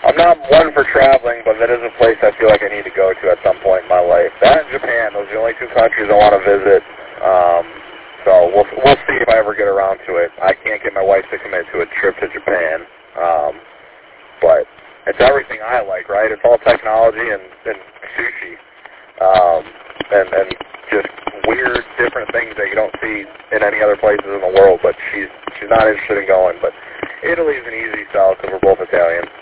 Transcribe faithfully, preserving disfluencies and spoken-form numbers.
I'm not one for traveling, but that is a place I feel like I need to go to at some point in my life. That and Japan, those are the only two countries I want to visit. Um, so we'll we'll see if I ever get around to it. I can't get my wife to commit to a trip to Japan, um, but it's everything I like, right? It's all technology and, and sushi, um, and and just weird, different things that you don't see in any other places in the world. But she's she's not interested in going. But Italy's an easy sell because we're both Italian.